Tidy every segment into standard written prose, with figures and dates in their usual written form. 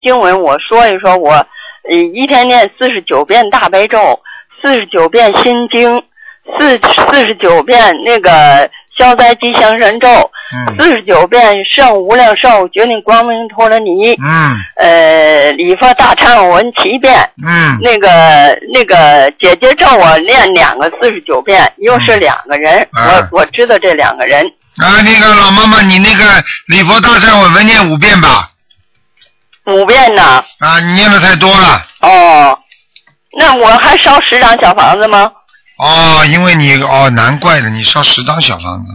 经文我说一说，我一天念49遍大悲咒，49遍心经，49遍那个消灾吉祥神咒，49遍圣无量寿决定光明陀罗尼，礼佛大忏悔文7遍，那个姐姐咒我念2个49遍，又是2个人，我知道这2个人。 那个老妈妈，你那个礼佛大忏悔文念5遍吧。 5遍呢？ 啊，你念的太多了。 哦，那我还烧10张小房子吗？ 哦，因为你难怪的，你烧10张小房子。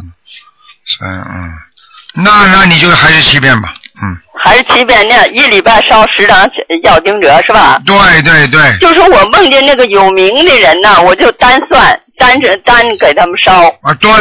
那你就还是7遍吧。 还是7遍念，一礼拜烧10张要经者是吧？ 对对对。 就是我梦见那个有名的人呢，我就单给他们烧。 啊，对。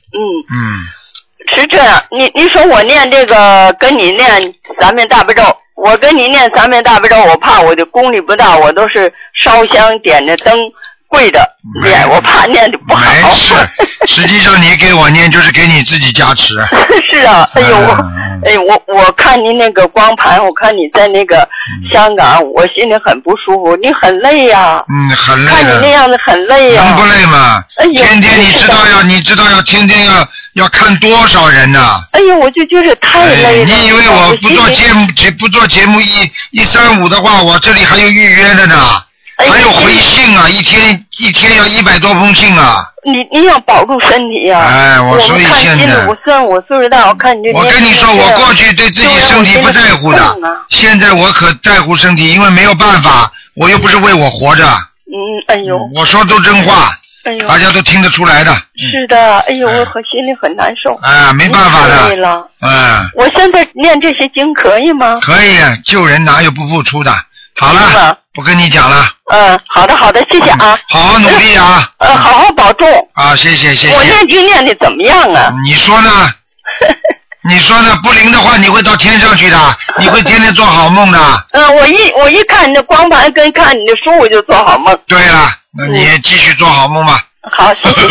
是这样，你说我念这个跟你念3遍大悲咒，我跟你念3遍大悲咒，我怕我的功力不大，我都是烧香点着灯跪着念，我怕念的不好。 没事，实际上你给我念就是给你自己加持。 是啊，我看您那个光盘，我看你在那个香港，我心里很不舒服，你很累呀。 很累。 看你那样子很累呀。 能不累吗？天天你知道要天天要看多少人呢？ 哎呦，我就觉得太累了。 你以为我不做节目135的话，我这里还有预约的呢，还有回信啊，一天要100多封信啊。 你要保住身体呀。 所以现在我岁数大，我看你这。 我跟你说，我过去对自己身体不在乎的，现在我可在乎身体，因为没有办法，我又不是为我活着。 哎呦。我说都真话。大家都听得出来的。 是的，哎呦，我心里很难受。 没办法的。 累了。我现在念这些经可以吗？ 可以，救人哪有不付出的？好了，不跟你讲了。 好的，谢谢啊。 好好努力啊。 好好保重。谢谢。 我念经念的怎么样啊？ 你说呢？你说呢？不灵的话，你会到天上去的，你会天天做好梦的。 我一看你的光盘跟看你的书，我就做好梦。 对了，那你继续做好梦吧。 好，谢谢。